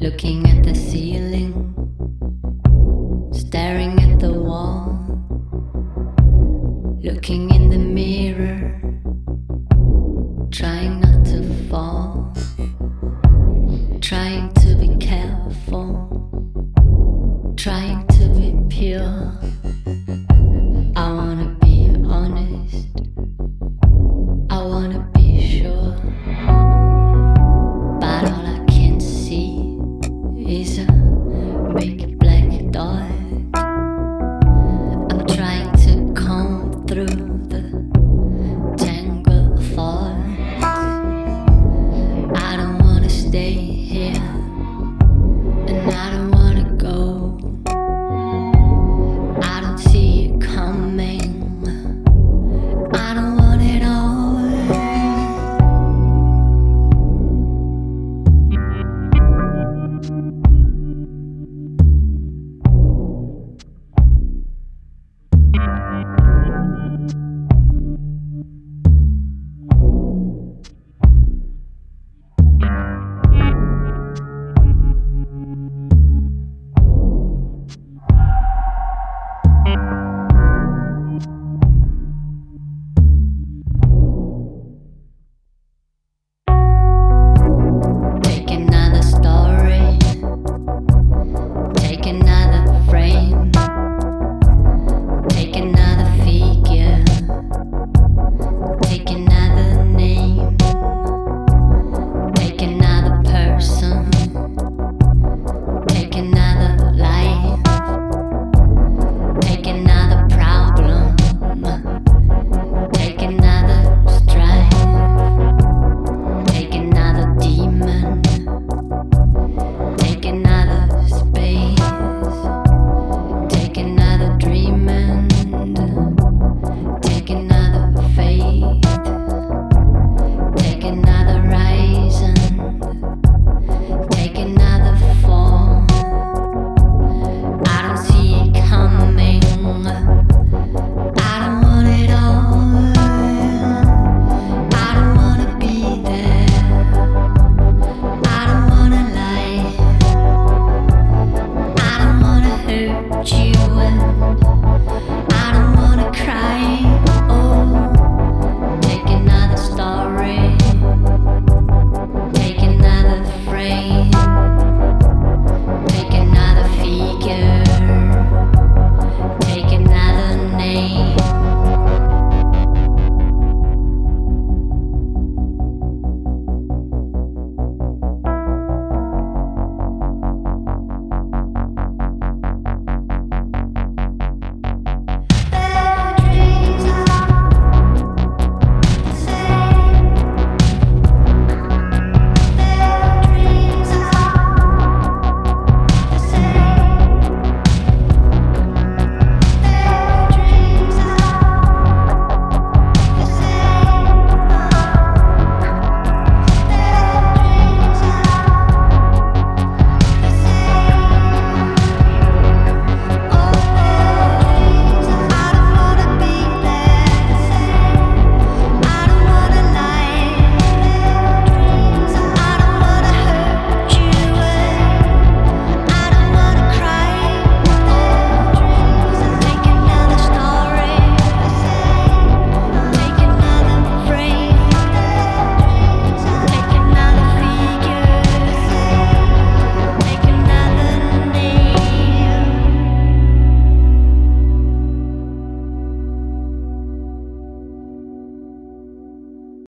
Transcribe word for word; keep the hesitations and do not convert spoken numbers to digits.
looking at the ceiling, staring at the wall, looking in the mirror, trying not to fall, trying to be careful, trying to be pure. I wanna be honest, I wanna be sure, but all I can see is a big black dot. I'm trying to comb through the tangled thoughts. I don't wanna stay here